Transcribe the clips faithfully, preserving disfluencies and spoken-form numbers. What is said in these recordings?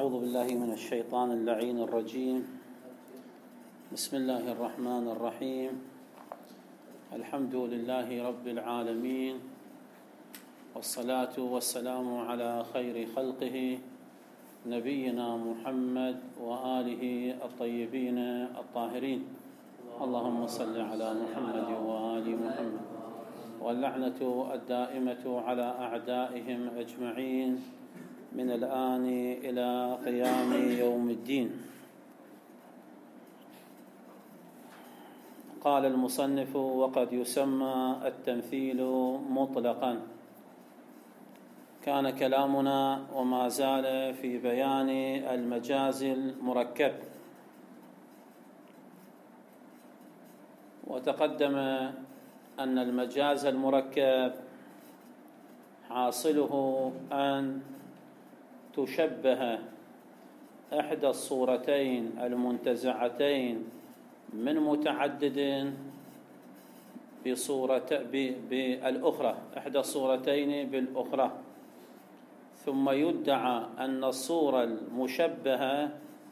أعوذ بالله من الشيطان اللعين الرجيم. بسم الله الرحمن الرحيم. الحمد لله رب العالمين، والصلاة والسلام على خير خلقه نبينا محمد وآله الطيبين الطاهرين. اللهم صل على محمد وآل محمد، واللعنة الدائمة على أعدائهم أجمعين من الآن إلى قيام يوم الدين. قال المصنف: وقد يسمى التمثيل مطلقا. كان كلامنا وما زال في بيان المجاز المركب، وتقدم أن المجاز المركب حاصله أن تشبه إحدى الصورتين المنتزعتين من متعدد بصورة بالأخرى، إحدى الصورتين بالأخرى، ثم يدعى أن الصورة المشبهة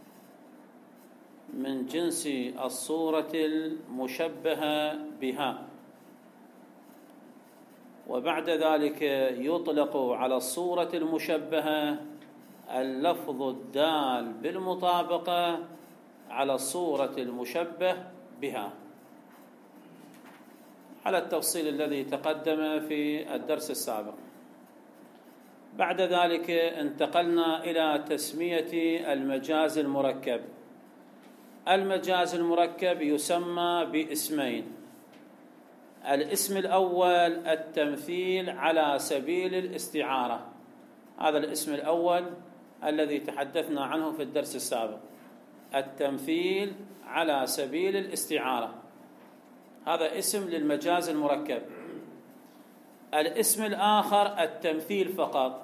من جنس الصورة المشبهة بها، وبعد ذلك يطلق على الصورة المشبهة اللفظ الدال بالمطابقة على الصورة المشبه بها، على التفصيل الذي تقدم في الدرس السابق. بعد ذلك انتقلنا إلى تسمية المجاز المركب. المجاز المركب يسمى باسمين: الاسم الأول التمثيل على سبيل الاستعارة، هذا الاسم الأول الذي تحدثنا عنه في الدرس السابق، التمثيل على سبيل الاستعارة، هذا اسم للمجاز المركب. الاسم الآخر التمثيل فقط،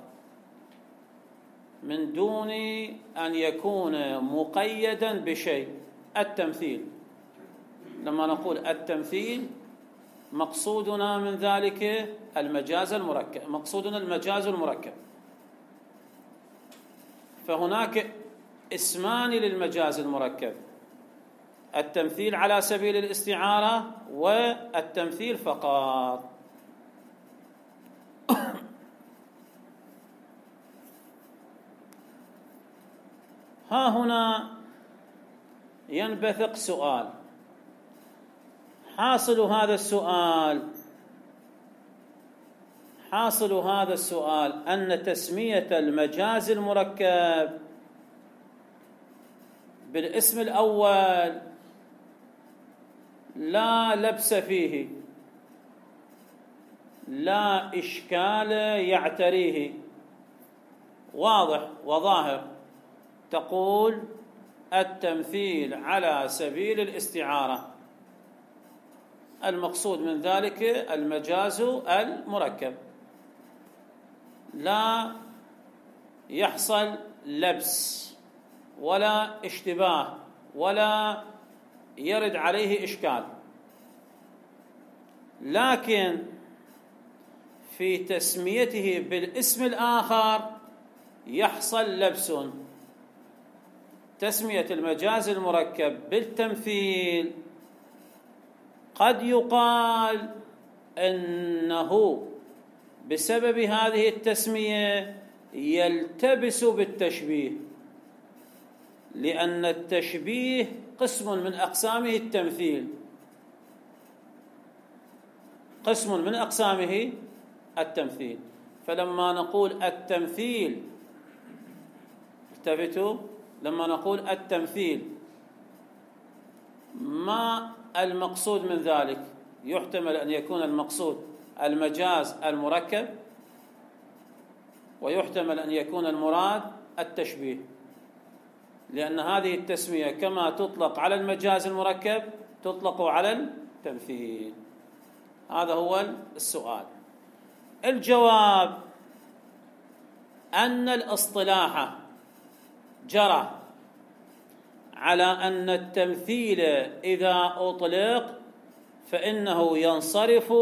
من دون أن يكون مقيدا بشيء. التمثيل، لما نقول التمثيل مقصودنا من ذلك المجاز المركب، مقصودنا المجاز المركب. فهناك اسمان للمجاز المركب: التمثيل على سبيل الاستعارة والتمثيل فقط. ها هنا ينبثق سؤال. حاصل هذا السؤال حاصل هذا السؤال أن تسمية المجاز المركب بالاسم الأول لا لبس فيه، لا إشكال يعتريه، واضح وظاهر. تقول التمثيل على سبيل الاستعارة، المقصود من ذلك المجاز المركب، لا يحصل لبس ولا اشتباه ولا يرد عليه إشكال. لكن في تسميته بالاسم الآخر يحصل لبس. تسمية المجاز المركب بالتمثيل قد يقال إنه بسبب هذه التسمية يلتبس بالتشبيه، لأن التشبيه قسم من أقسامه التمثيل، قسم من أقسامه التمثيل. فلما نقول التمثيل، التفتوا، لما نقول التمثيل ما المقصود من ذلك؟ يحتمل أن يكون المقصود المجاز المركب، ويحتمل أن يكون المراد التشبيه، لأن هذه التسمية كما تطلق على المجاز المركب تطلق على التمثيل. هذا هو السؤال. الجواب أن الاصطلاح جرى على أن التمثيل إذا أطلق فإنه ينصرف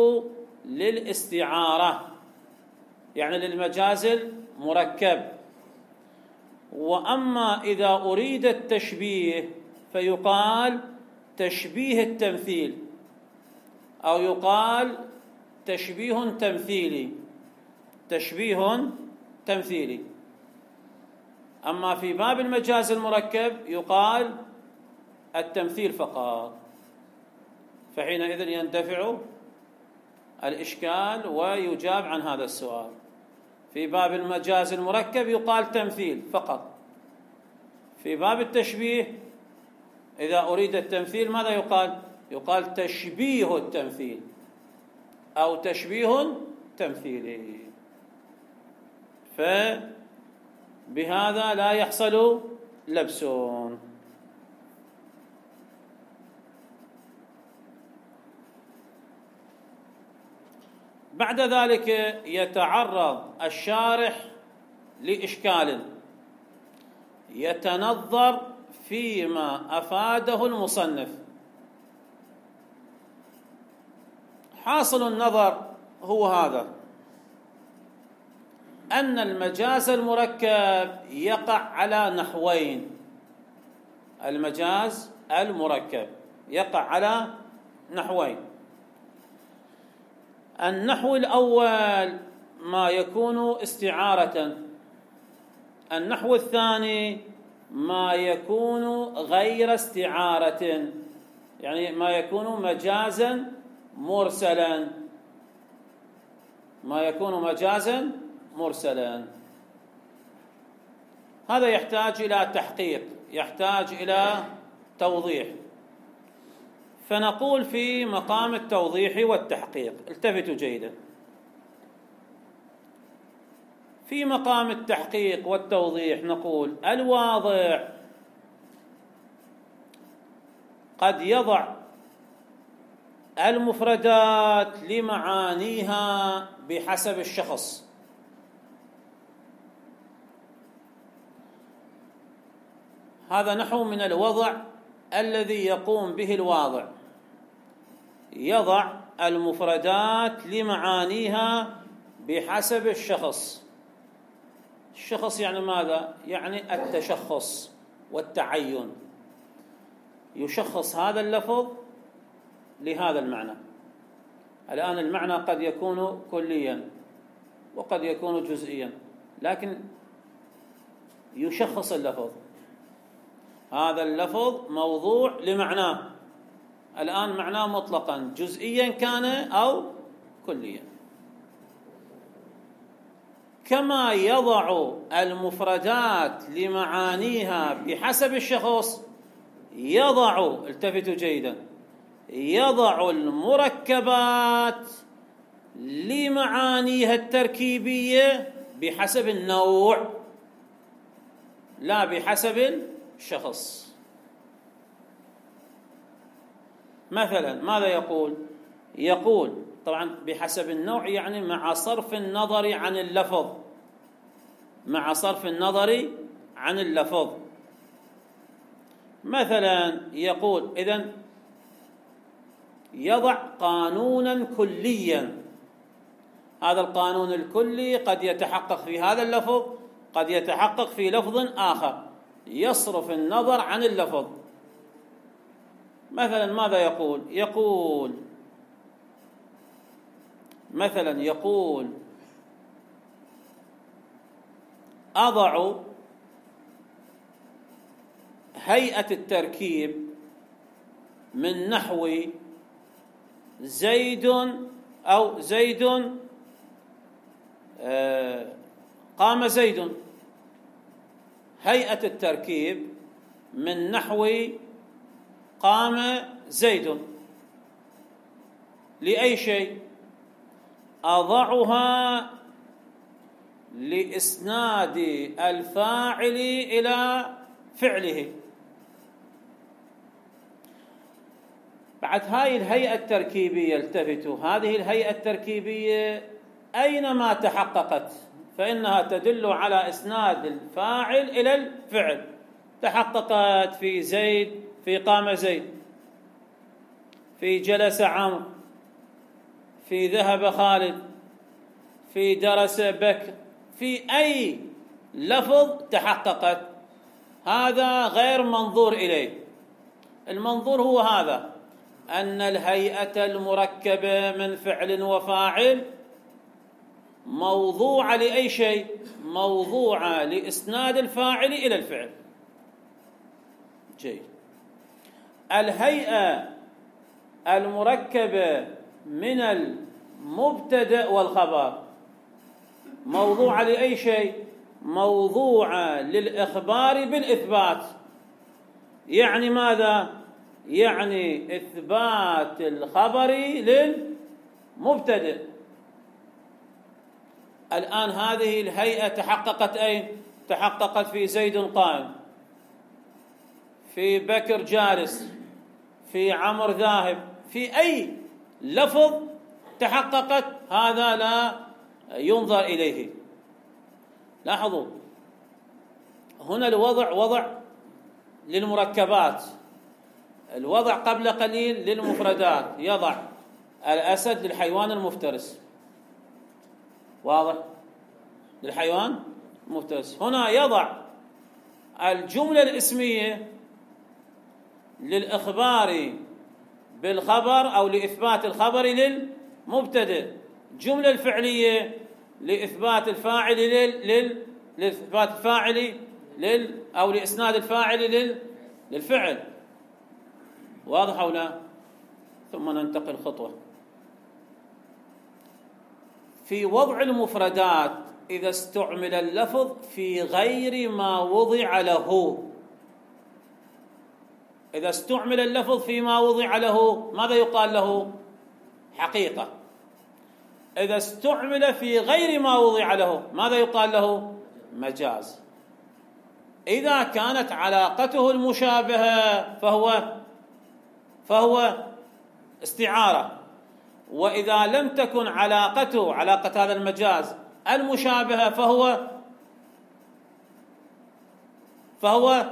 للاستعارة، يعني للمجاز المركب، وأما إذا أريد التشبيه فيقال تشبيه التمثيل، أو يقال تشبيه تمثيلي، تشبيه تمثيلي. أما في باب المجاز المركب يقال التمثيل فقط، فحينئذ يندفع الإشكال ويجاب عن هذا السؤال. في باب المجاز المركب يقال تمثيل فقط. في باب التشبيه إذا أريد التمثيل ماذا يقال؟ يقال تشبيه التمثيل أو تشبيه تمثيلي. فبهذا لا يحصل لبس. بعد ذلك يتعرض الشارح لإشكال يتنظر فيما أفاده المصنف. حاصل النظر هو هذا: أن المجاز المركب يقع على نحوين. المجاز المركب يقع على نحوين. النحو الأول ما يكون استعارة، النحو الثاني ما يكون غير استعارة، يعني ما يكون مجازا مرسلا، ما يكون مجازا مرسلا. هذا يحتاج إلى تحقيق، يحتاج إلى توضيح. فنقول في مقام التوضيح والتحقيق، التفتوا جيدا. في مقام التحقيق والتوضيح نقول: الواضع قد يضع المفردات لمعانيها بحسب الشخص. هذا نحو من الوضع الذي يقوم به الواضع، يضع المفردات لمعانيها بحسب الشخص. الشخص يعني ماذا؟ يعني التشخص والتعين، يشخص هذا اللفظ لهذا المعنى. الآن المعنى قد يكون كليا وقد يكون جزئيا، لكن يشخص اللفظ، هذا اللفظ موضوع لمعناه، الآن معناه مطلقا جزئيا كان أو كليا. كما يضع المفردات لمعانيها بحسب الشخص، يضع، التفتوا جيدا، يضع المركبات لمعانيها التركيبية بحسب النوع لا بحسب الشخص. مثلا ماذا يقول؟ يقول طبعا بحسب النوع، يعني مع صرف النظر عن اللفظ، مع صرف النظر عن اللفظ. مثلا يقول إذن يضع قانونا كليا، هذا القانون الكلي قد يتحقق في هذا اللفظ، قد يتحقق في لفظ آخر، يصرف النظر عن اللفظ. مثلا ماذا يقول؟ يقول مثلا يقول أضع هيئة التركيب من نحو زيد أو زيد آه قام زيد، هيئة التركيب من نحو قام زيد لأي شيء؟ أضعها لإسناد الفاعل إلى فعله. بعد هاي الهيئة التركيبية، التفتوا، هذه الهيئة التركيبية أينما تحققت فإنها تدل على إسناد الفاعل إلى الفعل. تحققت في زيد، في قام زيد، في جلس عمرو، في ذهب خالد، في درس بكر، في أي لفظ تحققت. هذا غير منظور إليه. المنظور هو هذا، أن الهيئة المركبة من فعل وفاعل موضوعة لأي شيء؟ موضوعة لإسناد الفاعل إلى الفعل. جيد. الهيئة المركبة من المبتدأ والخبر موضوعة لأي شيء؟ موضوعة للإخبار بالإثبات. يعني ماذا؟ يعني إثبات الخبر للمبتدأ. الآن هذه الهيئة تحققت أين؟ تحققت في زيد قائم، في بكر جالس، في عمر ذاهب، في أي لفظ تحققت هذا لا ينظر إليه. لاحظوا هنا الوضع وضع للمركبات، الوضع قبل قليل للمفردات. يضع الأسد للحيوان المفترس، واضح؟ للحيوان المفترس. هنا يضع الجملة الاسمية للإخبار بالخبر أو لإثبات الخبر للمبتدأ، الجملة الفعلية لإثبات الفاعل لل... لل... لإثبات الفاعل لل... أو لإسناد الفاعل لل... للفعل. واضح أو لا؟ ثم ننتقل خطوة في وضع المفردات. إذا استعمل اللفظ في غير ما وضع له، إذا استعمل اللفظ فيما وضع له ماذا يقال له؟ حقيقة. إذا استعمل في غير ما وضع له ماذا يقال له؟ مجاز. إذا كانت علاقته المشابهة فهو فهو استعارة، وإذا لم تكن علاقته علاقة هذا المجاز المشابهة فهو فهو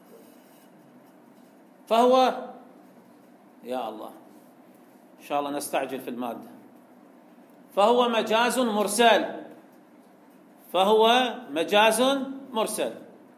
فهو يا الله إن شاء الله نستعجل في المادة. فهو مجاز مرسل، فهو مجاز مرسل.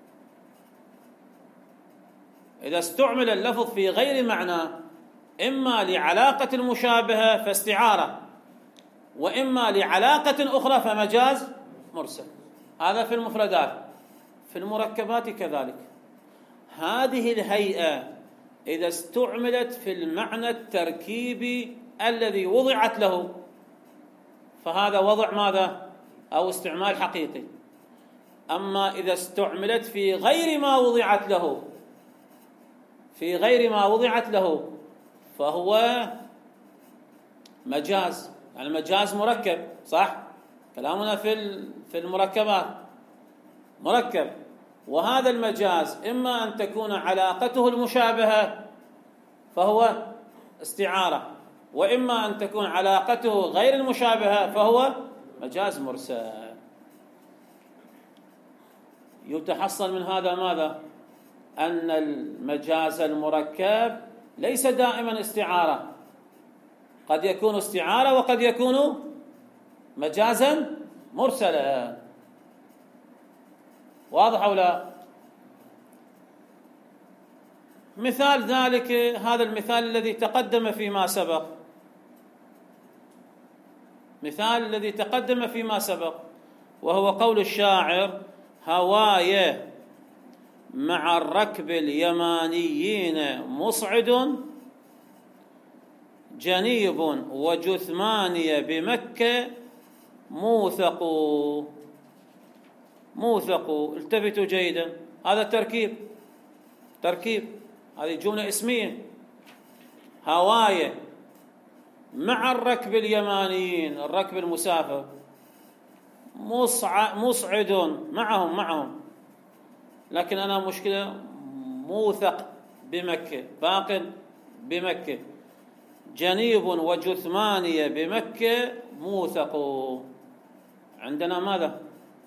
إذا استعمل اللفظ في غير معنى، إما لعلاقة المشابهة فاستعارة، وإما لعلاقة أخرى فمجاز مرسل. هذا في المفردات. في المركبات كذلك. هذه الهيئة إذا استعملت في المعنى التركيبي الذي وضعت له فهذا وضع ماذا؟ أو استعمال حقيقي. أما إذا استعملت في غير ما وضعت له في غير ما وضعت له فهو مجاز. يعني مجاز مركب، صح؟ كلامنا في في المركبات مركب. وهذا المجاز إما أن تكون علاقته المشابهة فهو استعارة، وإما أن تكون علاقته غير المشابهة فهو مجاز مرسل. يتحصل من هذا ماذا؟ أن المجاز المركب ليس دائما استعارة، قد يكون استعارة وقد يكون مجازا مرسلا. واضح أو لا؟ مثال ذلك هذا المثال الذي تقدم فيما سبق، مثال الذي تقدم فيما سبق وهو قول الشاعر: هواي مع الركب اليمانيين مصعد، جنيب وجثماني بمكة موثق. موثق، التفتوا جيدا، هذا تركيب تركيب هذه جملة اسمية. هواي مع الركب اليمانيين، الركب المسافر، مصع مصعد معهم معهم لكن أنا مشكلة موثق بمكة، باق بمكة، جنيب وجثماني بمكة موثق. عندنا ماذا؟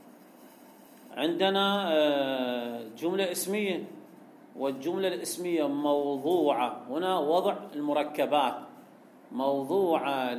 عندنا جملة اسمية، والجملة الاسمية موضوعة. هنا وضع المركبات موضوعة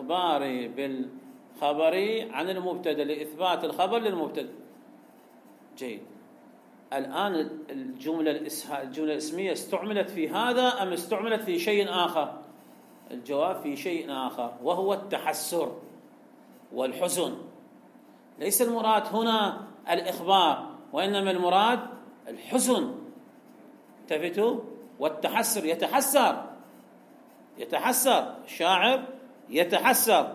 للإخبار بالخبر عن المبتدأ، لإثبات الخبر للمبتدأ. جيد. الآن الجملة الجملة الاسمية استعملت في هذا أم استعملت في شيء آخر؟ الجواب في شيء آخر، وهو التحسر والحزن. ليس المراد هنا الإخبار، وإنما المراد الحزن. انتبهوا؟ والتحسر، يتحسر يتحسر الشاعر يتحسر.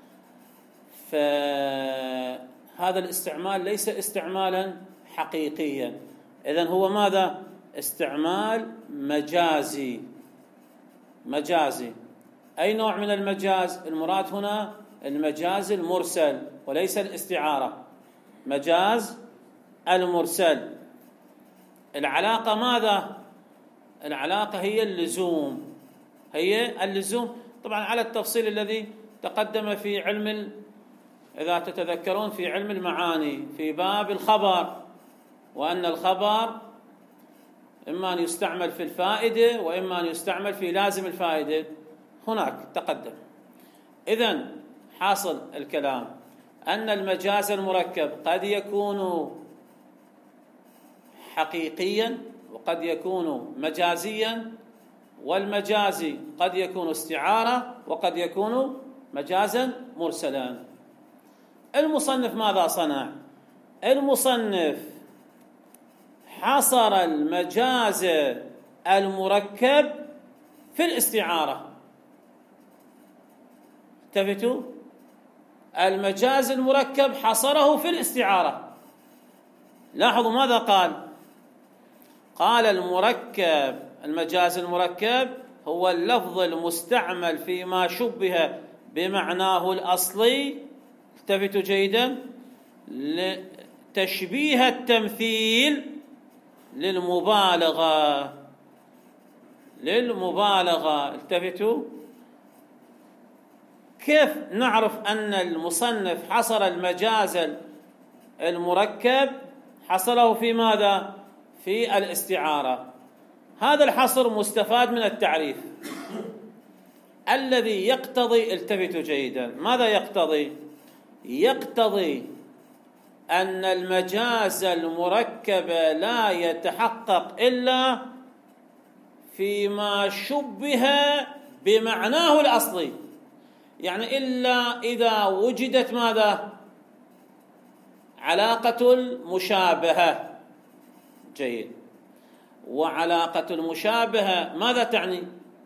فهذا الاستعمال ليس استعمالا حقيقيا، إذن هو ماذا؟ استعمال مجازي. مجازي. أي نوع من المجاز؟ المراد هنا المجاز المرسل وليس الاستعارة، مجاز المرسل. العلاقة ماذا؟ العلاقة هي اللزوم، هي اللزوم. طبعا على التفصيل الذي تقدم في علم، إذا تتذكرون في علم المعاني في باب الخبر، وأن الخبر إما أن يستعمل في الفائدة وإما أن يستعمل في لازم الفائدة، هناك تقدم. إذن حاصل الكلام أن المجاز المركب قد يكون حقيقيا وقد يكون مجازيا، والمجازي قد يكون استعارة وقد يكون مجازا مرسلا. المصنف ماذا صنع؟ المصنف حصر المجاز المركب في الاستعارة. انتبهوا؟ المجاز المركب حصره في الاستعارة. لاحظوا ماذا قال؟ قال المركب، المجاز المركب هو اللفظ المستعمل فيما شبه بمعناه الأصلي، التفتوا جيدا، لتشبيه التمثيل للمبالغة للمبالغة التفتوا؟ كيف نعرف أن المصنف حصر المجاز المركب؟ حصره في ماذا؟ في الاستعارة. هذا الحصر مستفاد من التعريف الذي يقتضي، التفتوا جيدا، ماذا يقتضي؟ يقتضي أن المجاز المركب لا يتحقق إلا فيما شبه بمعناه الأصلي، يعني إلا إذا وجدت ماذا؟ علاقة المشابهة. جيد. وعلاقة المشابهة ماذا تعني؟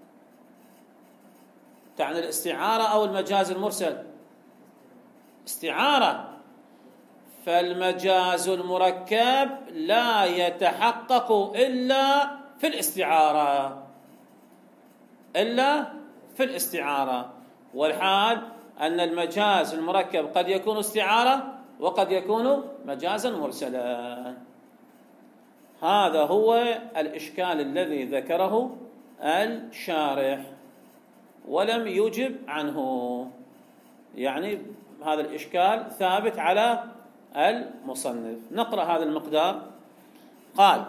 تعني الاستعارة أو المجاز المرسل؟ استعارة. فالمجاز المركب لا يتحقق إلا في الاستعارة، إلا في الاستعارة. والحال أن المجاز المركب قد يكون استعارة وقد يكون مجازا مرسلا. هذا هو الإشكال الذي ذكره الشارح ولم يجب عنه، يعني هذا الإشكال ثابت على المصنف. نقرأ هذا المقدار. قال: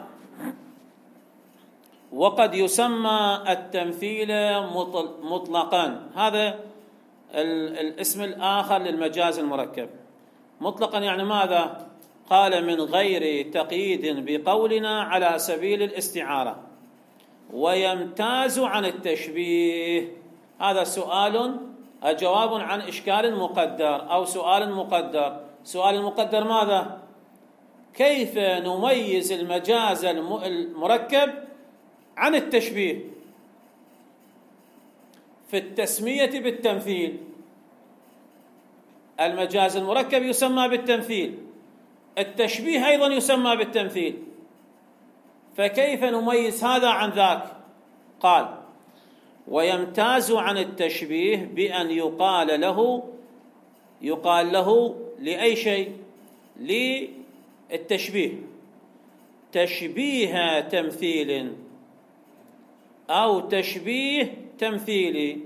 وقد يسمى التمثيل مطلقا، هذا الاسم الآخر للمجاز المركب. مطلقا يعني ماذا؟ قال: من غير تقييد بقولنا على سبيل الاستعارة، ويمتاز عن التشبيه. هذا سؤال جواب عن إشكال مقدر أو سؤال مقدر. سؤال المقدر ماذا؟ كيف نميز المجاز المركب عن التشبيه في التسمية بالتمثيل؟ المجاز المركب يسمى بالتمثيل، التشبيه أيضا يسمى بالتمثيل، فكيف نميز هذا عن ذاك؟ قال: ويمتاز عن التشبيه بأن يقال له يقال له لأي شيء؟ للتشبيه، تشبيه تمثيل أو تشبيه تمثيلي.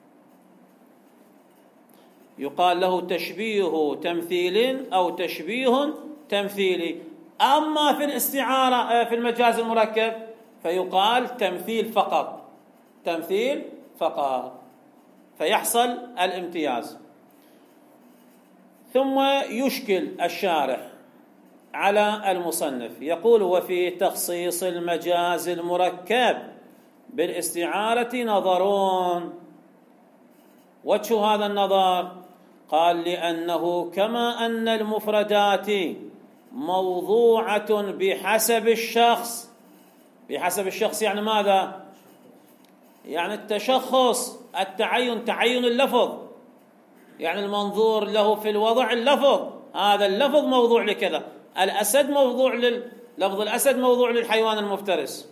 يقال له تشبيه تمثيل أو تشبيه تمثيلي. أما في الاستعارة في المجاز المركب فيقال تمثيل فقط، تمثيل فقط، فيحصل الامتياز. ثم يشكل الشارح على المصنف. يقول: وفي تخصيص المجاز المركب بالاستعارة نظرون. وجه هذا النظر؟ قال: لأنه كما أن المفردات موضوعة بحسب الشخص. بحسب الشخص يعني ماذا؟ يعني التشخص، التعين، تعين اللفظ، يعني المنظور له في الوضع اللفظ، هذا اللفظ موضوع لكذا. الأسد موضوع لل... لفظ الأسد موضوع للحيوان المفترس.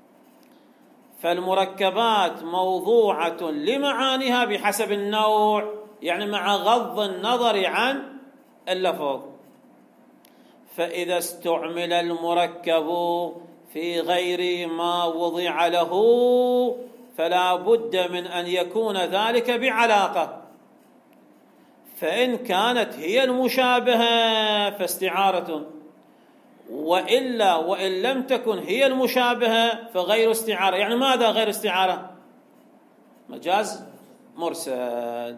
فالمركبات موضوعة لمعانيها بحسب النوع، يعني مع غض النظر عن اللفظ. فإذا استعمل المركب في غير ما وضع له فلا بد من أن يكون ذلك بعلاقة. فإن كانت هي المشابهة فاستعارة، وإلا وإن لم تكن هي المشابهة فغير استعارة. يعني ماذا غير استعارة؟ مجاز مرسل.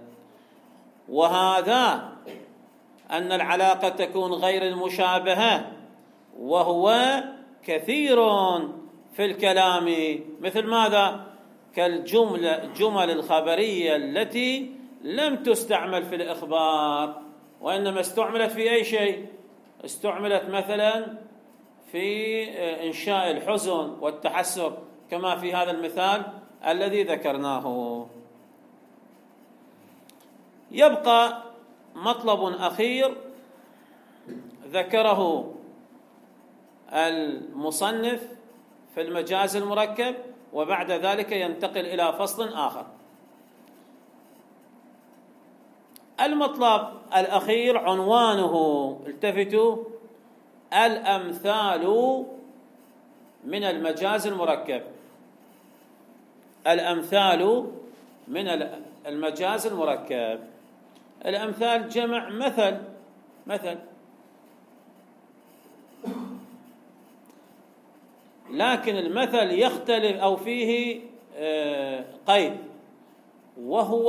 وهذا أن العلاقة تكون غير المشابهة وهو كثير في الكلام. مثل ماذا؟ كالجملة جمل الخبرية التي لم تستعمل في الإخبار، وإنما استعملت في أي شيء؟ استعملت مثلا في إنشاء الحزن والتحسر، كما في هذا المثال الذي ذكرناه. يبقى مطلب أخير ذكره المصنف في المجاز المركب، وبعد ذلك ينتقل إلى فصل آخر. المطلب الأخير عنوانه، التفتوا: الأمثال من المجاز المركب. الأمثال من المجاز المركب. الأمثال جمع مثل. مثل لكن المثل يختلف أو فيه قيد، وهو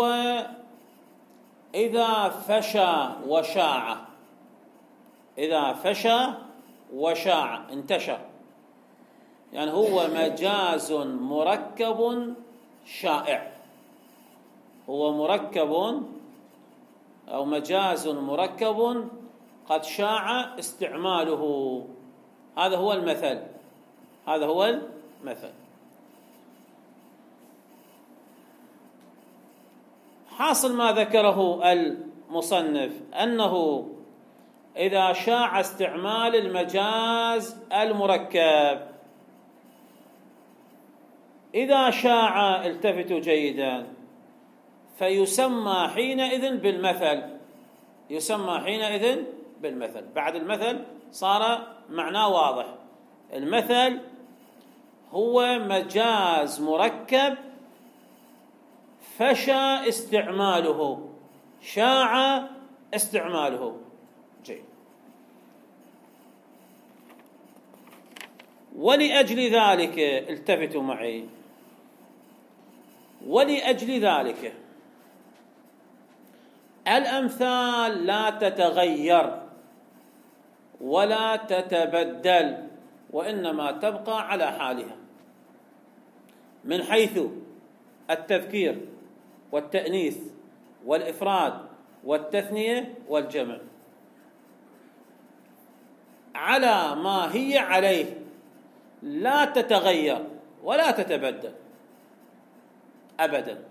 إذا فشى وشاع. إذا فشى وشاع، انتشر، يعني هو مجاز مركب شائع. هو مركب أو مجاز مركب قد شاع استعماله. هذا هو المثل. هذا هو المثل. حاصل ما ذكره المصنف أنه إذا شاع استعمال المجاز المركب، إذا شاع، التفتوا جيدا، فيسمى حينئذ بالمثل. يسمى حينئذ بالمثل. بعد المثل صار معناه واضح. المثل هو مجاز مركب فشى استعماله، شاع استعماله. جيد. ولأجل ذلك، التفتوا معي، ولأجل ذلك الأمثال لا تتغير ولا تتبدل، وإنما تبقى على حالها من حيث التذكير والتأنيث والإفراد والتثنية والجمع، على ما هي عليه، لا تتغير ولا تتبدل أبدا.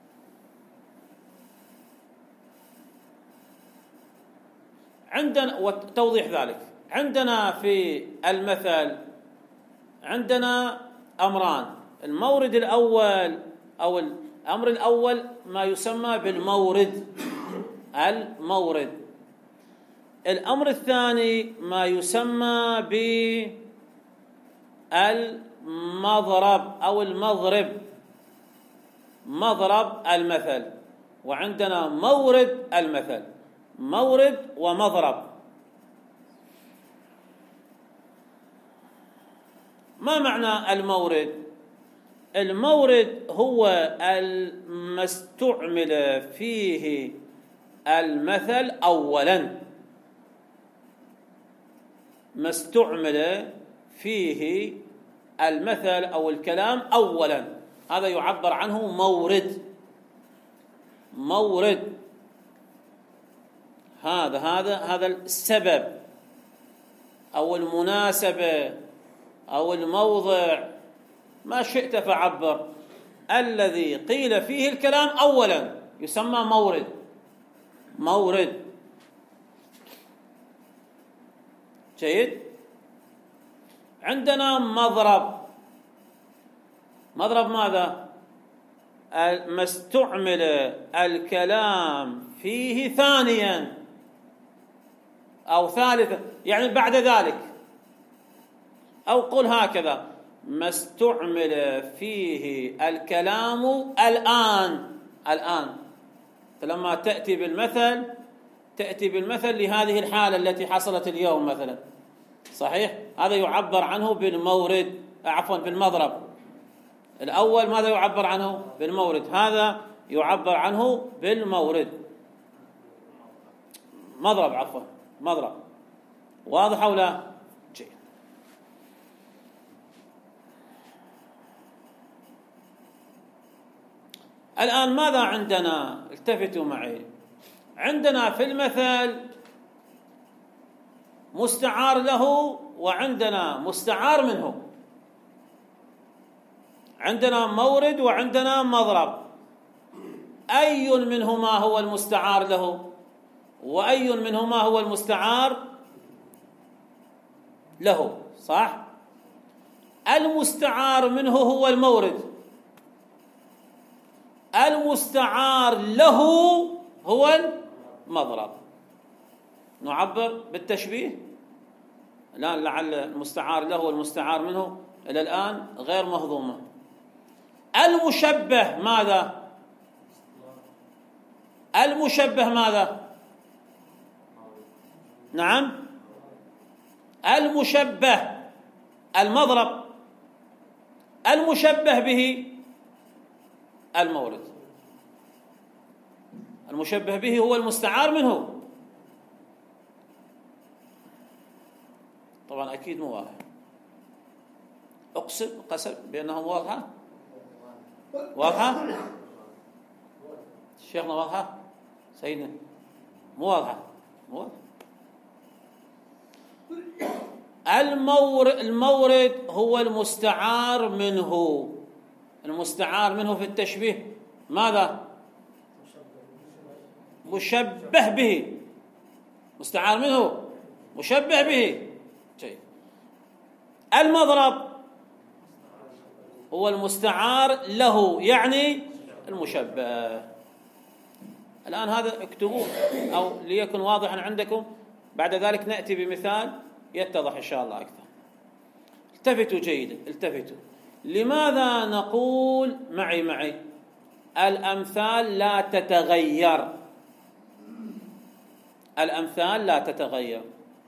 عندنا، وتوضيح ذلك، عندنا في المثل عندنا أمران. المورد الأول أو الأمر الأول ما يسمى بالمورد، المورد. الأمر الثاني ما يسمى بالمضرب أو المضرب، مضرب المثل. وعندنا مورد المثل، مورد ومضرب. ما معنى المورد؟ المورد هو ما استعمل فيه المثل أولا، ما استعمل فيه المثل أو الكلام أولا، هذا يعبر عنه مورد. مورد هذا هذا هذا السبب أو المناسبة أو الموضع، ما شئت فعبر، الذي قيل فيه الكلام أولا يسمى مورد. مورد جيد. عندنا مضرب. مضرب ماذا؟ ما استعمل الكلام فيه ثانيا أو ثالثا، يعني بعد ذلك، أو قل هكذا: ما استعمل فيه الكلام الآن. الآن لما تأتي بالمثل تأتي بالمثل لهذه الحالة التي حصلت اليوم مثلا، صحيح؟ هذا يعبر عنه بالمورد، عفوا بالمضرب. الأول ماذا يعبر عنه؟ بالمورد. هذا يعبر عنه بالمورد. مضرب، عفوا مضرب. واضح أو لا؟ جيد. الآن ماذا عندنا؟ التفتوا معي. عندنا في المثل مستعار له وعندنا مستعار منه. عندنا مورد وعندنا مضرب. أي منهما هو المستعار له وأي منهما هو المستعار له؟ صح؟ المستعار منه هو المورد، المستعار له هو المضرب. نعبر بالتشبيه الآن، لعل المستعار له والمستعار منه إلى الآن غير مهضومة. المشبه ماذا؟ المشبه ماذا؟ نعم، المشبه المضرب، المشبه به المورد. المشبه به هو المستعار منه. طبعا أكيد مو واضح. أقسم قسم بأنها واضحة. واضحة شيخنا؟ واضحة سيدنا؟ مو واضحة. مو واضحة. المورد المورد هو المستعار منه. المستعار منه في التشبيه ماذا؟ مشبه به. مستعار منه مشبه به. جيد. المضرب هو المستعار له، يعني المشبه. الآن هذا اكتبوه أو ليكن واضحا عندكم، بعد ذلك نأتي بمثال يتضح إن شاء الله أكثر. التفتوا جيدا، التفتوا. لماذا نقول معي معي الأمثال لا تتغير؟ الأمثال لا تتغير.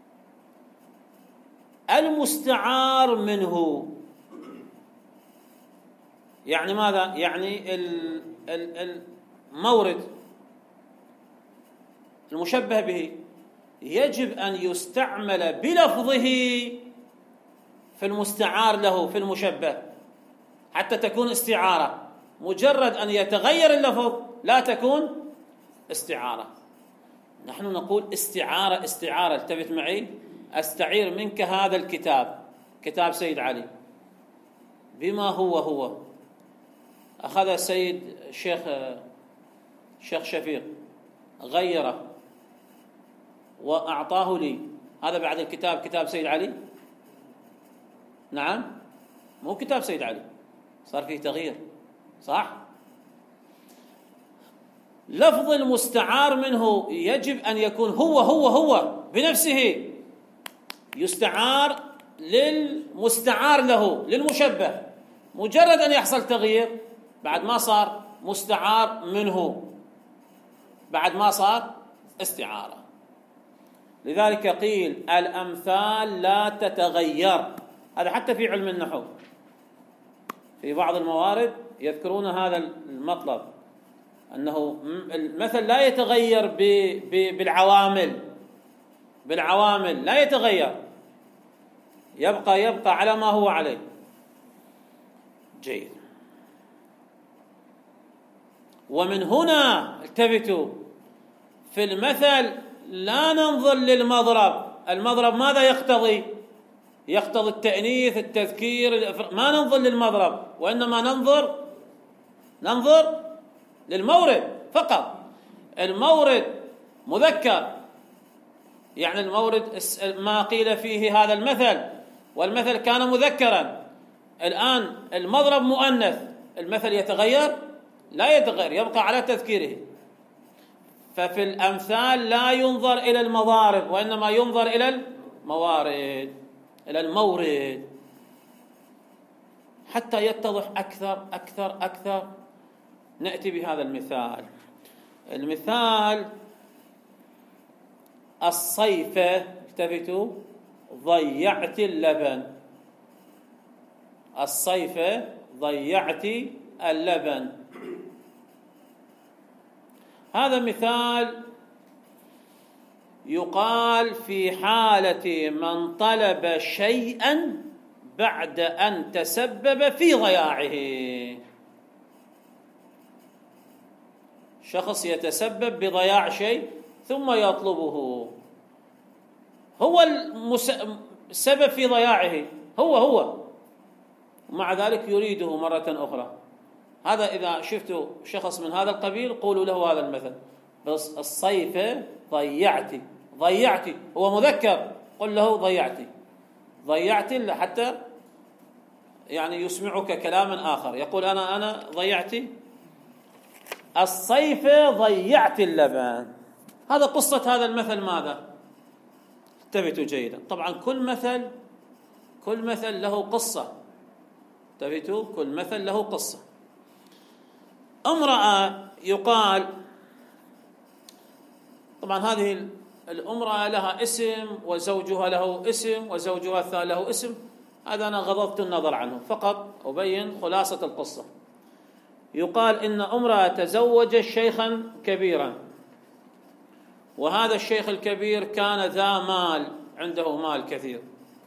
المستعار منه يعني ماذا؟ يعني المورد المشبه به يجب أن يستعمل بلفظه في المستعار له في المشبه حتى تكون استعارة. مجرد أن يتغير اللفظ لا تكون استعارة. نحن نقول استعارة استعارة. التفت معي. أستعير منك هذا الكتاب، كتاب سيد علي، بما هو هو. أخذ السيد الشيخ الشيخ شفيق غيره وأعطاه لي. هذا بعد الكتاب كتاب سيد علي؟ نعم، مو كتاب سيد علي، صار فيه تغيير، صح؟ لفظ المستعار منه يجب أن يكون هو هو هو بنفسه، يستعار للمستعار له للمشبه. مجرد أن يحصل تغيير بعد ما صار مستعار منه، بعد ما صار استعارة. لذلك قيل الأمثال لا تتغير. هذا حتى في علم النحو في بعض الموارد يذكرون هذا المطلب، أنه المثل لا يتغير بالعوامل، بالعوامل لا يتغير. يبقى يبقى على ما هو عليه. جيد. ومن هنا التفتوا في المثل لا ننظر للمضرب. المضرب ماذا يقتضي؟ يقتضي التأنيث، التذكير، ما ننظر للمضرب، وإنما ننظر ننظر للمورد فقط. المورد مذكر، يعني المورد ما قيل فيه هذا المثل، والمثل كان مذكرا. الآن المضرب مؤنث، المثل يتغير؟ لا يتغير، يبقى على تذكيره. ففي الأمثال لا ينظر إلى المضارب، وإنما ينظر إلى الموارد، إلى المورد، حتى يتضح أكثر أكثر أكثر. نأتي بهذا المثال. المثال الصيفة، التفتوا، ضيعت اللبن. الصيفة ضيعت اللبن. هذا مثال يقال في حالة من طلب شيئا بعد أن تسبب في ضياعه. شخص يتسبب بضياع شيء ثم يطلبه، هو السبب في ضياعه، هو هو ومع ذلك يريده مرة أخرى. هذا إذا شفتوا شخص من هذا القبيل قولوا له هذا المثل. بس الصيفة ضيعتي، ضيعتي هو مذكر، قل له ضيعتي ضيعتي حتى يعني يسمعك كلاما آخر، يقول أنا أنا ضيعتي. الصيفة ضيعت اللبن. هذا قصة هذا المثل ماذا؟ انتبهوا جيدا. طبعا كل مثل كل مثل له قصة. انتبهوا، كل مثل له قصة. امرأة يقال، طبعا هذه الامرأة لها اسم وزوجها له اسم وزوجها الثاني له اسم، هذا أنا غضضت النظر عنه، فقط أبين خلاصة القصة. يقال إن امرأة تزوجت شيخا كبيرا، وهذا الشيخ الكبير كان ذا مال، عنده مال كثير،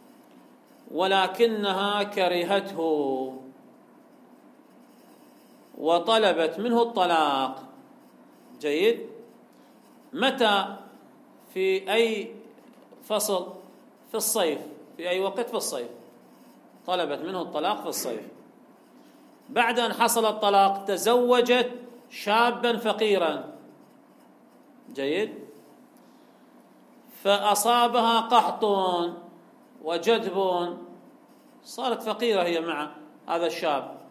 ولكنها كرهته وطلبت منه الطلاق. جيد. متى؟ في أي فصل؟ في الصيف. في أي وقت؟ في الصيف. طلبت منه الطلاق في الصيف. بعد أن حصل الطلاق تزوجت شابا فقيرا. جيد. فأصابها قحط وجدب، صارت فقيرة هي مع هذا الشاب.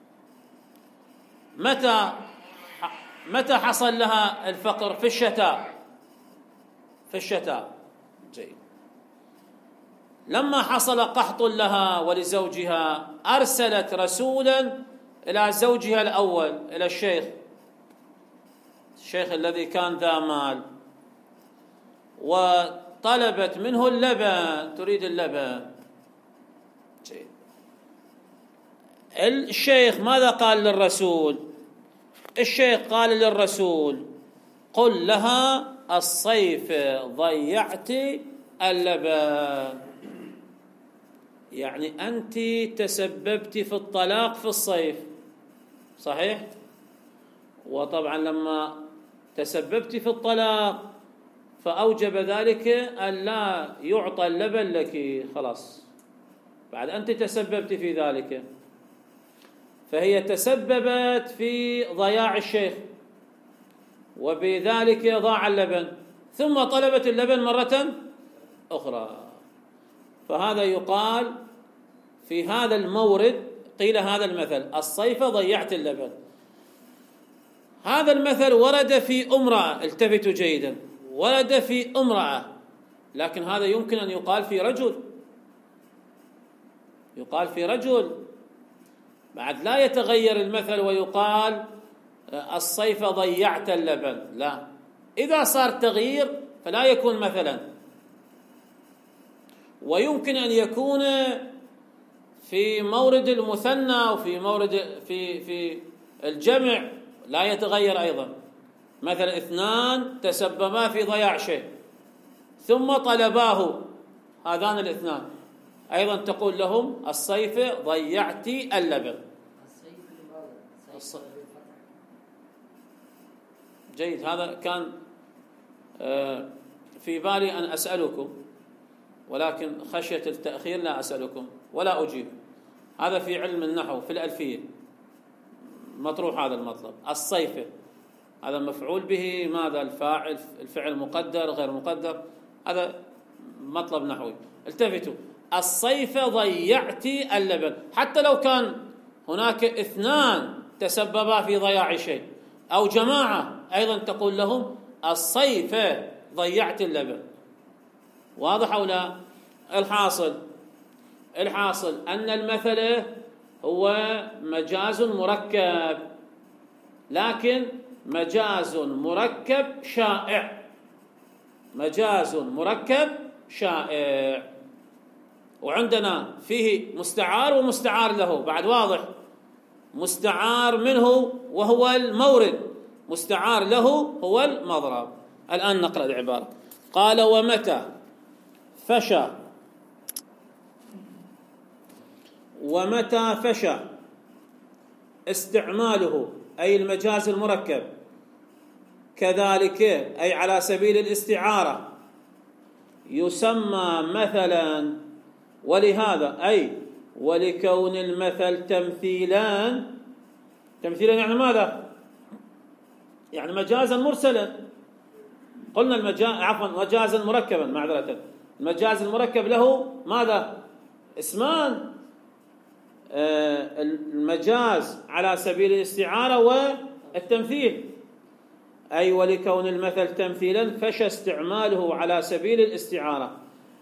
متى متى حصل لها الفقر؟ في الشتاء. في الشتاء. جيد. لما حصل قحط لها ولزوجها أرسلت رسولا إلى زوجها الأول، إلى الشيخ الشيخ الذي كان ذا مال، وطلبت منه اللبن، تريد اللبن. جيد. الشيخ ماذا قال للرسول؟ الشيخ قال للرسول قل لها الصيف ضيعت اللبن، يعني أنت تسببت في الطلاق في الصيف، صحيح؟ وطبعا لما تسببت في الطلاق فأوجب ذلك أن لا يعطى اللبن لك، خلاص بعد أنت تسببت في ذلك. فهي تسببت في ضياع الشيخ وبذلك ضاع اللبن، ثم طلبت اللبن مرة أخرى. فهذا يقال في هذا المورد، قيل هذا المثل الصيف ضيعت اللبن. هذا المثل ورد في امرأة، التفتوا جيدا، ورد في امرأة، لكن هذا يمكن أن يقال في رجل، يقال في رجل بعد لا يتغير المثل ويقال الصيف ضيعت اللبن، لا، إذا صار تغيير فلا يكون مثلا. ويمكن أن يكون في مورد المثنى وفي مورد في في الجمع لا يتغير أيضا. مثلا اثنان تسببا في ضياع شيء ثم طلباه هذان الاثنان، أيضا تقول لهم الصيف ضيعت اللبن. الصيف جيد. هذا كان في بالي أن أسألكم، ولكن خشية التأخير لا أسألكم ولا أجيب. هذا في علم النحو في الألفية مطروح هذا المطلب. الصيف هذا مفعول به، ماذا الفاعل، الفعل مقدر غير مقدر، هذا مطلب نحوي. التفتوا، الصيف ضيعت اللبن، حتى لو كان هناك اثنان تسببا في ضياع شيء أو جماعة أيضا تقول لهم الصيف ضيعت اللبن. واضح أو لا؟ الحاصل الحاصل أن المثل هو مجاز مركب، لكن مجاز مركب شائع، مجاز مركب شائع. وعندنا فيه مستعار ومستعار له بعد، واضح؟ مستعار منه وهو المورد، مستعار له هو المضرب. الآن نقرأ العبارة. قال ومتى فشى، ومتى فشى استعماله أي المجاز المركب، كذلك أي على سبيل الاستعارة، يسمى مثلا، ولهذا أي ولكون المثل تمثيلا. تمثيلا يعني ماذا؟ يعني مجازا مرسلا. قلنا المجاز، عفوا مجازا مركبا، معذرة، المجاز المركب له ماذا؟ اسمان، آه المجاز على سبيل الاستعارة والتمثيل. أي ولكون المثل تمثيلا فشى استعماله على سبيل الاستعارة،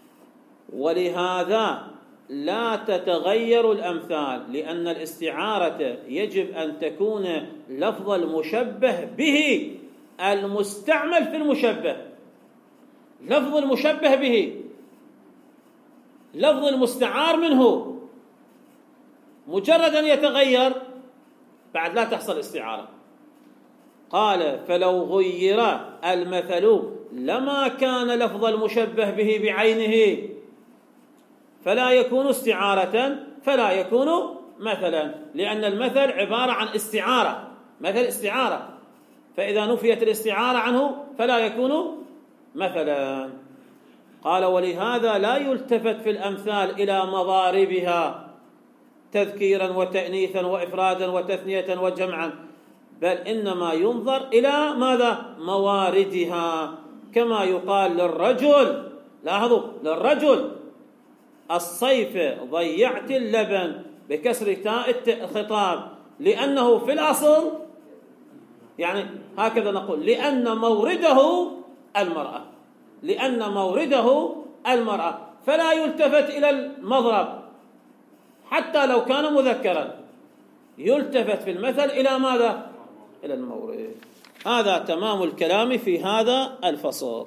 ولهذا لا تتغير الأمثال، لأن الاستعارة يجب أن تكون لفظ المشبه به المستعمل في المشبه. لفظ المشبه به، لفظ المستعار منه، مجرد أن يتغير بعد لا تحصل استعارة. قال فلو غير المثل لما كان لفظ المشبه به بعينه فلا يكون استعارة، فلا يكون مثلا، لأن المثل عبارة عن استعارة، مثل استعارة، فإذا نفيت الاستعارة عنه فلا يكون مثلا. قال ولهذا لا يلتفت في الأمثال إلى مضاربها تذكيرا وتأنيثا وإفرادا وتثنية وجمعا، بل إنما ينظر إلى ماذا؟ مواردها. كما يقال للرجل، لاحظوا، للرجل الصيف ضيعت اللبن بكسر تاء الخطاب، لأنه في الأصل، يعني هكذا نقول، لأن مورده المرأة، لأن مورده المرأة، فلا يلتفت إلى المضرب حتى لو كان مذكرا، يلتفت في المثل إلى ماذا؟ إلى المورد. هذا تمام الكلام في هذا الفصل.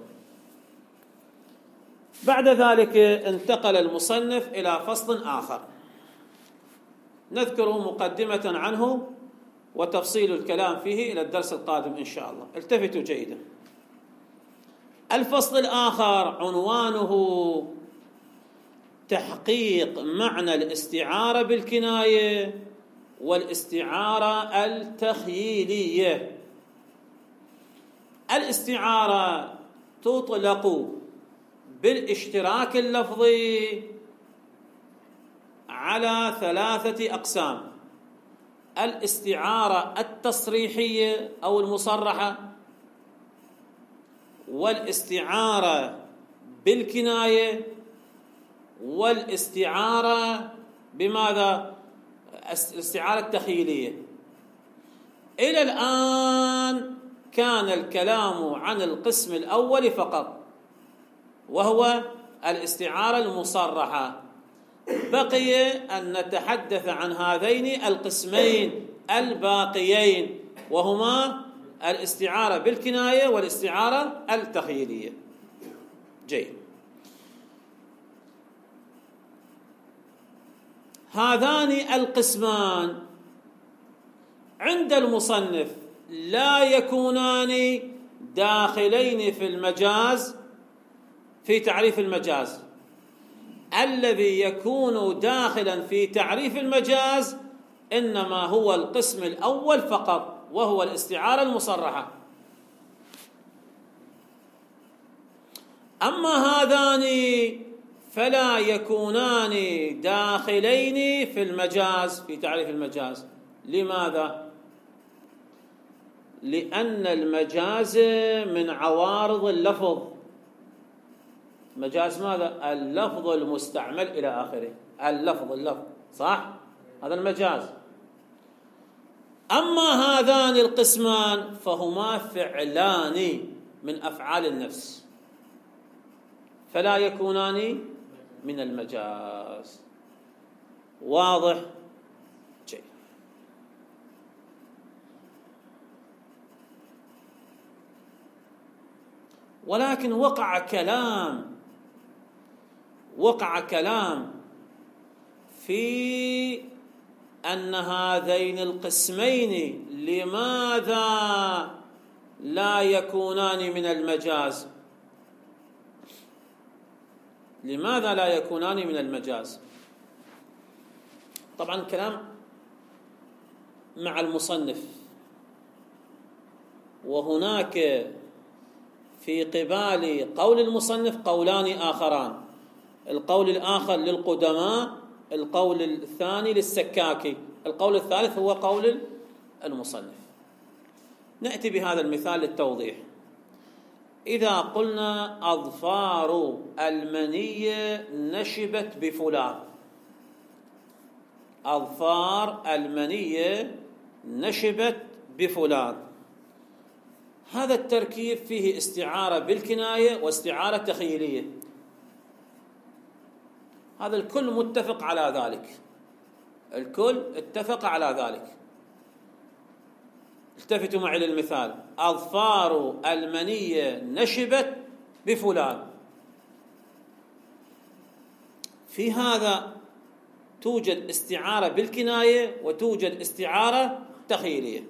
بعد ذلك انتقل المصنف إلى فصل آخر نذكر مقدمة عنه وتفصيل الكلام فيه إلى الدرس القادم إن شاء الله. التفتوا جيدا. الفصل الآخر عنوانه تحقيق معنى الاستعارة بالكناية والاستعارة التخييلية. الاستعارة تطلق بالاشتراك اللفظي على ثلاثة أقسام: الاستعارة التصريحية أو المصرحة، والاستعارة بالكناية، والاستعارة بماذا؟ الاستعارة التخيلية. إلى الآن كان الكلام عن القسم الأول فقط، وهو الاستعارة المصرحة. بقي أن نتحدث عن هذين القسمين الباقيين، وهما الاستعارة بالكناية والاستعارة التخيلية. جيد. هذان القسمان عند المصنف لا يكونان داخلين في المجاز في تعريف المجاز، الذي يكون داخلا في تعريف المجاز إنما هو القسم الأول فقط، وهو الاستعارة المصرحة. أما هذان فلا يكونان داخلين في المجاز، في تعريف المجاز. لماذا؟ لأن المجاز من عوارض اللفظ. مجاز ماذا؟ اللفظ المستعمل إلى آخره. اللفظ اللفظ صح؟ هذا المجاز. أما هذان القسمان فهما فعلان من أفعال النفس، فلا يكونان من المجاز. واضح؟ جيد. ولكن وقع كلام وقع كلام في أن هذين القسمين لماذا لا يكونان من المجاز؟ لماذا لا يكونان من المجاز؟ طبعا كلام مع المصنف، وهناك في قبال قول المصنف قولان آخران. القول الآخر للقدماء، القول الثاني للسكاكي، القول الثالث هو قول المصنف. نأتي بهذا المثال للتوضيح. إذا قلنا أظفار المنية نشبت بفلان، أظفار المنية نشبت بفلان، هذا التركيب فيه استعارة بالكناية واستعارة تخيلية. هذا الكل متفق على ذلك، الكل اتفق على ذلك. التفتوا معي للمثال: أظفار المنية نشبت بفلان. في هذا توجد استعارة بالكناية وتوجد استعارة تخيلية،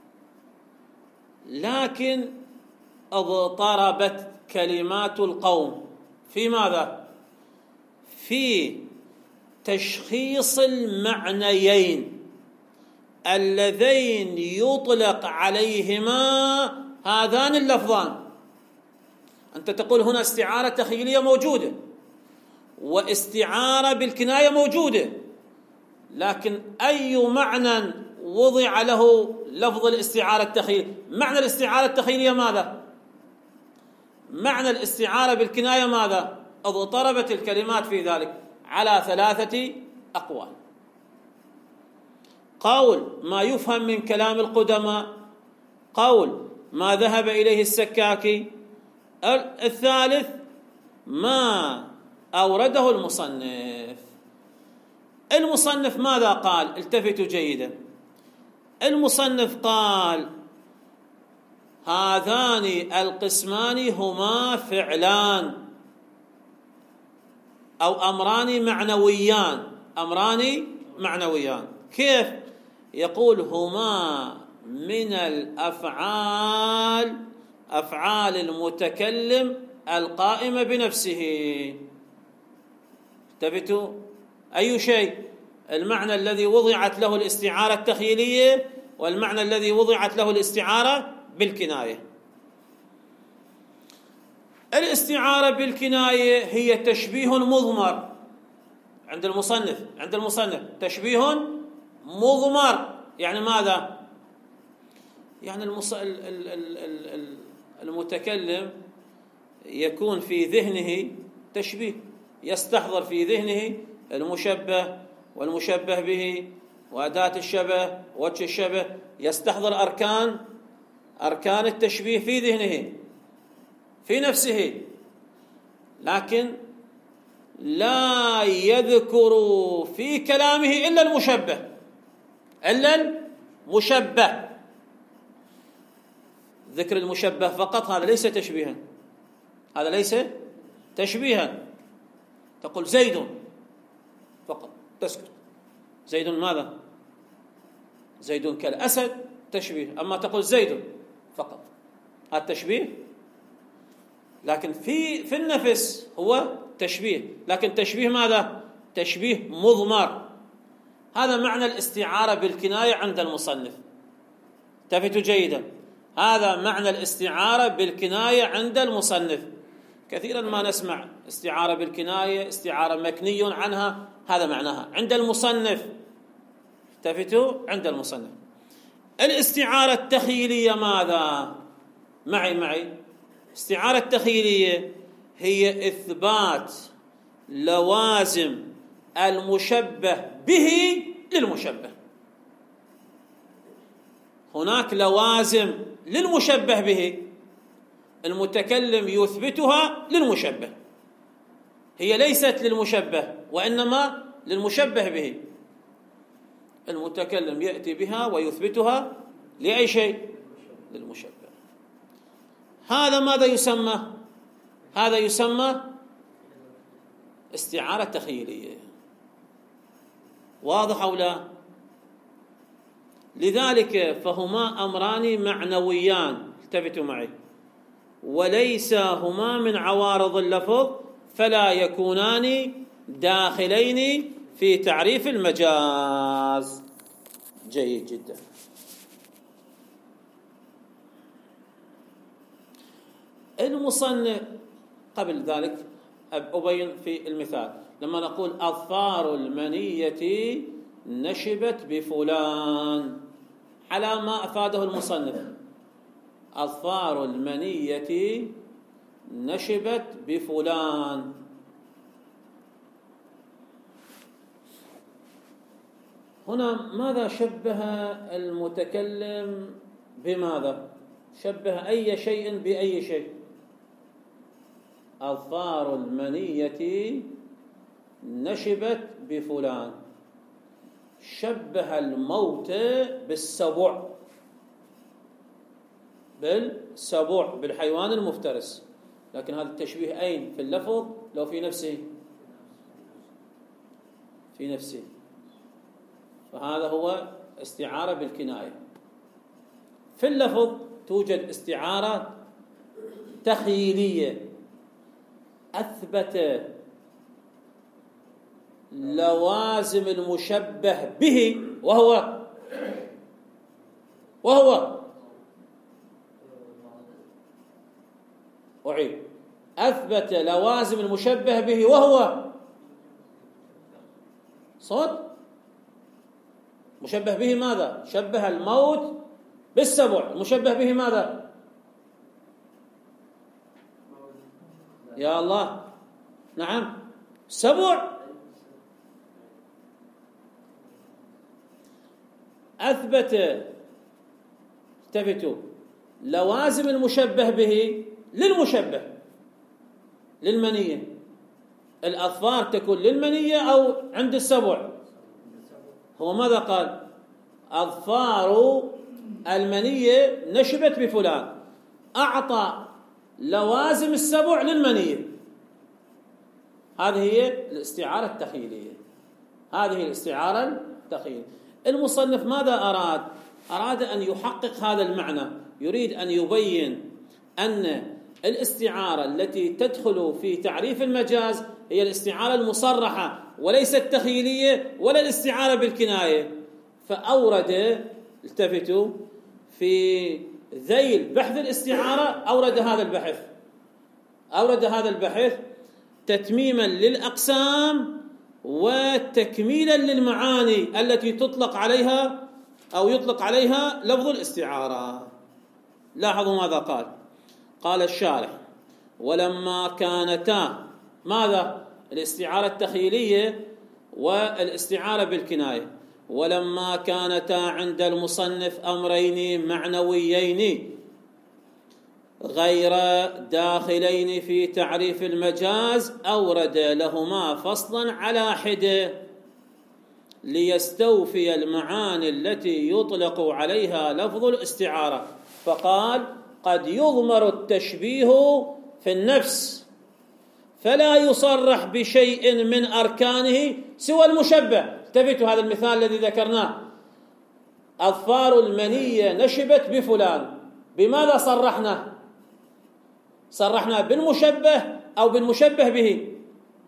لكن اضطربت كلمات القوم في ماذا؟ في تشخيص المعنيين اللذين يطلق عليهما هذان اللفظان. أنت تقول هنا استعارة تخيلية موجودة واستعارة بالكناية موجودة، لكن أي معنى وضع له لفظ الاستعارة التخيلية؟ معنى الاستعارة التخيلية ماذا؟ معنى الاستعارة بالكناية ماذا؟ اضطربت الكلمات في ذلك على ثلاثة أقوال. قول ما يفهم من كلام القدماء، قول ما ذهب إليه السكاكي، الثالث ما أورده المصنف. المصنف ماذا قال؟ التفتوا جيدا. المصنف قال هذان القسمان هما فعلان أو أمران معنويان، أمران معنويان. كيف؟ يقول هما من الأفعال، أفعال المتكلم القائمة بنفسه. انتبهوا، أي شيء؟ المعنى الذي وضعت له الاستعارة التخيلية والمعنى الذي وضعت له الاستعارة بالكناية. الاستعارة بالكناية هي تشبيه مضمر عند المصنف، عند المصنف تشبيه مضمر. يعني ماذا؟ يعني المص... ال... ال... ال... ال... المتكلم يكون في ذهنه تشبيه، يستحضر في ذهنه المشبه والمشبه به وأداة الشبه وجه الشبه، يستحضر أركان أركان التشبيه في ذهنه في نفسه، لكن لا يذكر في كلامه إلا المشبه، إلا المشبه. ذكر المشبه فقط هذا ليس تشبيها، هذا ليس تشبيها. تقول زيد فقط تسكت، زيد ماذا؟ زيد كالأسد، تشبيه. أما تقول زيد فقط هذا تشبيه، لكن في في النفس هو تشبيه، لكن تشبيه ماذا؟ تشبيه مضمر. هذا معنى الاستعارة بالكناية عند المصنف. التفتوا جيدا، هذا معنى الاستعارة بالكناية عند المصنف. كثيرا ما نسمع استعارة بالكناية، استعارة مكني عنها، هذا معناها عند المصنف. التفتوا، عند المصنف. الاستعارة التخيلية ماذا؟ معي معي استعارة التخيلية هي إثبات لوازم المشبه به للمشبه. هناك لوازم للمشبه به، المتكلم يثبتها للمشبه، هي ليست للمشبه وإنما للمشبه به. المتكلم يأتي بها ويثبتها لأي شيء؟ للمشبه. هذا ماذا يسمى؟ هذا يسمى استعارة تخيلية. واضح أو لا؟ لذلك فهما أمران معنويان، التفتوا معي، وليس هما من عوارض اللفظ، فلا يكونان داخلين في تعريف المجاز. جيد جدا. المصنف قبل ذلك أبين في المثال، لما نقول أظفار المنية نشبت بفلان، على ما أفاده المصنف، أظفار المنية نشبت بفلان. هنا ماذا شبه المتكلم بماذا؟ شبه أي شيء بأي شيء. أظفار المنية نشبت بفلان، شبه الموت بالسبع، بالسبع بالحيوان المفترس. لكن هذا التشبيه أين في اللفظ؟ لو في نفسه، في نفسه، فهذا هو استعارة بالكناية. في اللفظ توجد استعارة تخيلية، أثبت لوازم المشبه به، وهو وهو أعيد أثبت لوازم المشبه به وهو صوت مشبه به. ماذا؟ شبه الموت بالسبع، المشبه به ماذا؟ يا الله، نعم، سبع. أثبت، التفتوا، لوازم المشبه به للمشبه، للمنية. الأظفار تكون للمنية أو عند السبع. هو ماذا قال؟ أظفار المنية نشبت بفلان، أعطى لوازم السبع للمنية. هذه هي الاستعارة التخيلية، هذه الاستعارة التخيلية. المصنف ماذا أراد؟ أراد أن يحقق هذا المعنى، يريد أن يبين أن الاستعارة التي تدخل في تعريف المجاز هي الاستعارة المصرحة، وليس التخيلية ولا الاستعارة بالكناية. فأورد، التفتوا، في ذيل بحث الاستعارة أورد هذا البحث، أورد هذا البحث تتميما للأقسام وتكميلا للمعاني التي تطلق عليها أو يطلق عليها لفظ الاستعارة. لاحظوا ماذا قال. قال الشارح: ولما كانتا، ماذا؟ الاستعارة التخيلية والاستعارة بالكناية، ولما كانتا عند المصنف أمرين معنويين غير داخلين في تعريف المجاز، أورد لهما فصلا على حدة ليستوفي المعاني التي يطلق عليها لفظ الاستعارة. فقال: قد يضمر التشبيه في النفس فلا يصرح بشيء من أركانه سوى المشبه. التفتوا، هذا المثال الذي ذكرناه، أظفار المنية نشبت بفلان، بماذا صرحنا؟ صرحنا بالمشبه أو بالمشبه به؟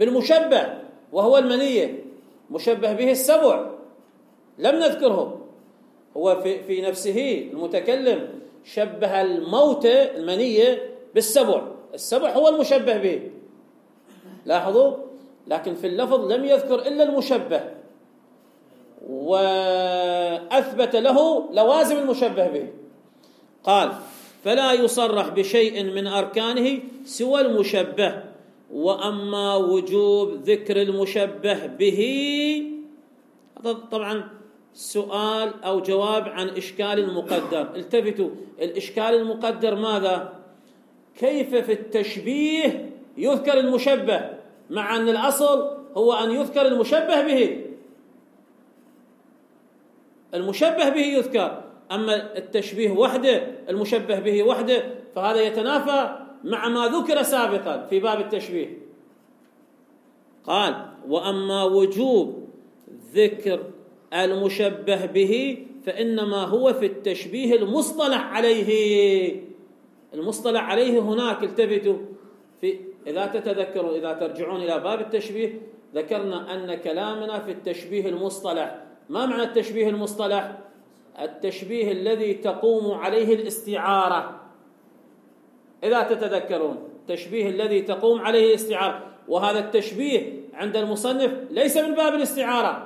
بالمشبه وهو المنية، مشبه به السبع لم نذكره، هو في, في نفسه المتكلم شبه الموت المنية بالسبع، السبع هو المشبه به، لاحظوا، لكن في اللفظ لم يذكر إلا المشبه وأثبت له لوازم المشبه به. قال فلا يصرح بشيء من أركانه سوى المشبه، وأما وجوب ذكر المشبه به، طبعا سؤال أو جواب عن إشكال مقدر. التفتوا، الإشكال المقدر ماذا؟ كيف في التشبيه يذكر المشبه مع أن الأصل هو أن يذكر المشبه به، المشبه به يذكر، أما التشبيه وحده المشبه به وحده فهذا يتنافى مع ما ذكر سابقا في باب التشبيه. قال وأما وجوب ذكر المشبه به فإنما هو في التشبيه المصطلح عليه. المصطلح عليه هناك، التفتوا، في إذا تتذكروا إذا ترجعون إلى باب التشبيه ذكرنا أن كلامنا في التشبيه المصطلح. ما معنى التشبيه المصطلح؟ التشبيه الذي تقوم عليه الاستعارة، إذا تتذكرون التشبيه الذي تقوم عليه الاستعارة، وهذا التشبيه عند المصنف ليس من باب الاستعارة،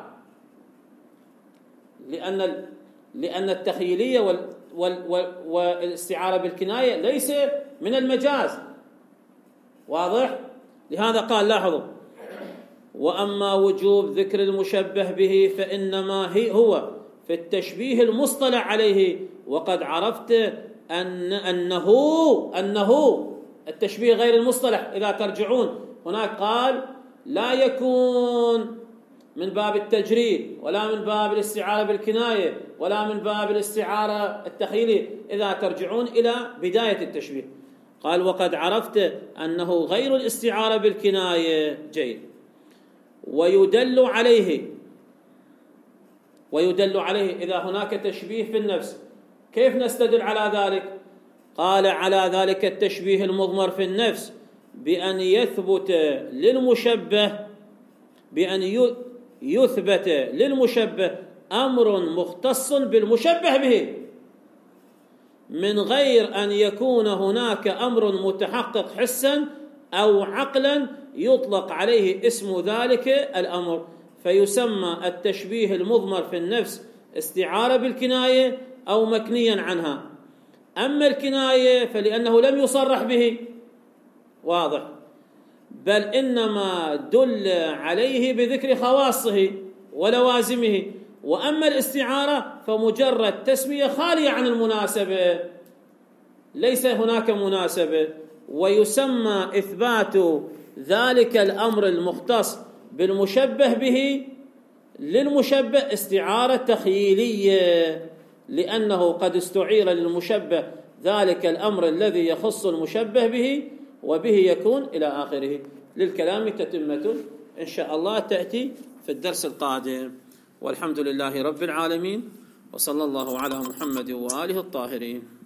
لأن لأن التخيلية وال وال والاستعارة بالكناية ليس من المجاز، واضح؟ لهذا قال لاحظوا وأما وجوب ذكر المشبه به فإنما هي هو في التشبيه المصطلح عليه، وقد عرفت أن أنه أنه التشبيه غير المصطلح. إذا ترجعون هناك قال لا يكون من باب التجريد ولا من باب الاستعارة بالكناية ولا من باب الاستعارة التخيلية. إذا ترجعون إلى بداية التشبيه قال وقد عرفت أنه غير الاستعارة بالكناية. جيد. ويدل عليه ويدل عليه إذا هناك تشبيه في النفس، كيف نستدل على ذلك؟ قال على ذلك التشبيه المضمر في النفس بأن يثبت للمشبه بأن يثبت للمشبه أمر مختص بالمشبه به من غير أن يكون هناك أمر متحقق حسا أو عقلا يطلق عليه اسم ذلك الأمر، فيسمى التشبيه المضمر في النفس استعارة بالكناية أو مكنيا عنها. أما الكناية فلأنه لم يصرح به، واضح، بل إنما دل عليه بذكر خواصه ولوازمه. وأما الاستعارة فمجرد تسمية خالية عن المناسبة، ليس هناك مناسبة، ويسمى إثبات ذلك الأمر المختص بالمشبه به للمشبه استعارة تخيلية، لأنه قد استعير للمشبه ذلك الأمر الذي يخص المشبه به وبه يكون إلى آخره. للكلام تتمة إن شاء الله تأتي في الدرس القادم، والحمد لله رب العالمين، وصلى الله على محمد وآله الطاهرين.